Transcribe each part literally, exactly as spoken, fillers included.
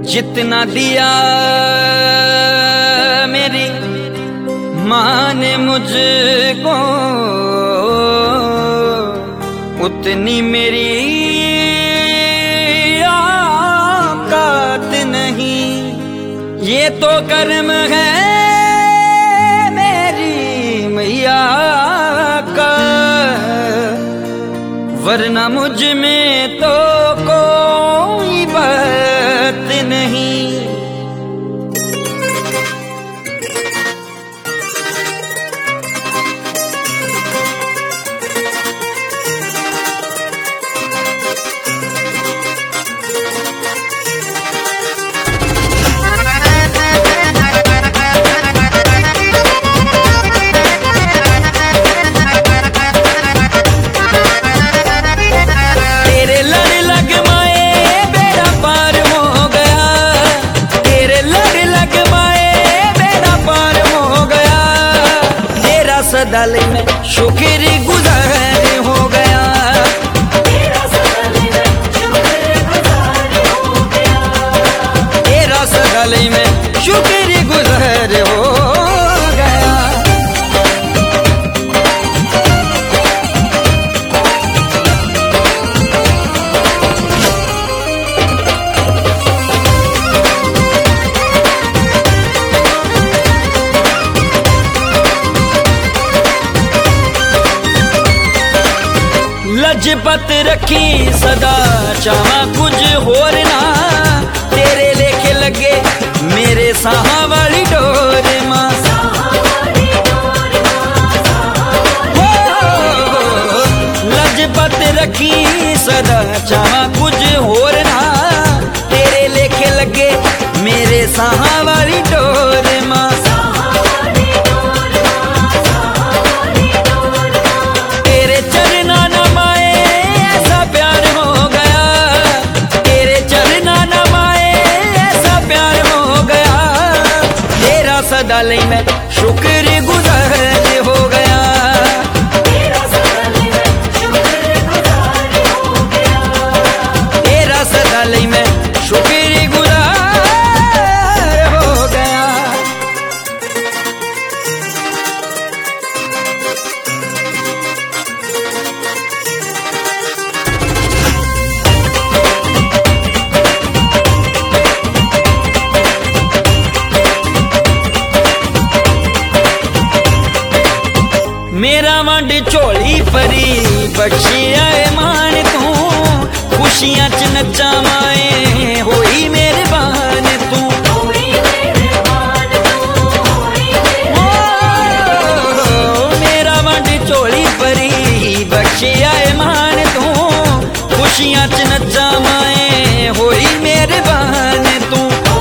जितना दिया मेरी माँ ने मुझको, उतनी मेरी औकात नहीं। ये तो कर्म है मेरी मैया का, वरना मुझ में तो कोई बात नहीं। सदाल में शुक्र गुजार हो गया, तेरा सदाल में शुक्र गुजार हो गया, तेरा सदाल में शुक्र गुजार हो गया। लजपत रखी सदा चाहा कुछ होर ना, तेरे लेखे लगे मेरे साहा वाली डोर मां। लजपत रखी सदा चाहा कुछ होर ना, तेरे लेखे लगे मेरे साहा वाली डोर मां। सदाल में शुक्र गुजार हो गया, तेरा सदाल में शुक्र गुजार हो गया, तेरा सदाल में शुक्र गुजार हो गया। मेरा वंड झोली परी बख्शी आए मान तू, खुशियां च नचा माए होई मेहरबान तू। मेरा वंड झोली परी बख्शी आए मान तू, खुशियां च नचा माए होई मेहरबान तू।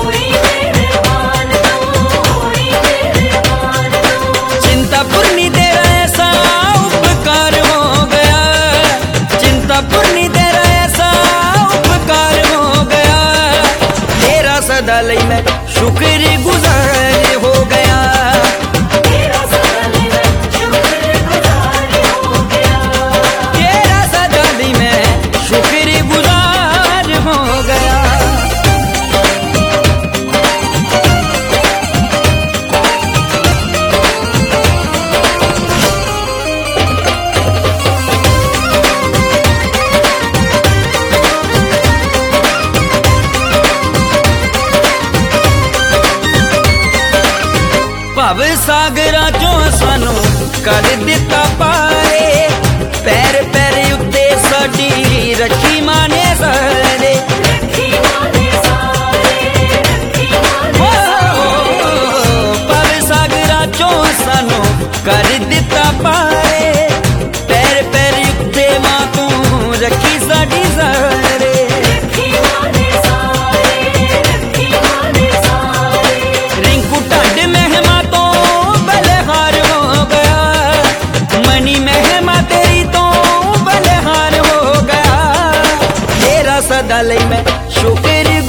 चिंता पूर्णी तेरा ऐसा उपकार हो गया, चिंता पूर्णी तेरा ऐसा उपकार हो गया, तेरा सदाल में शुक्र गुजार हो गया, तेरा सदाल में शुक्र गुजार हो गया, तेरा सदाल में शुक्र गुजार हो गया। भव सागरा चो सानू कर दिता पारे, पैर पैर उत्ते साडी रखी माने सारे। भव सागरा चो सानू कर दिता पारे, पैर पैर उत्ते मां तू रखी साडी सारे। रिंकू ढंड मेहमा तो बलिहार हो गया, मनी मेहमा तेरी तो बलिहार हो गया, तेरा सदाल में शुक्र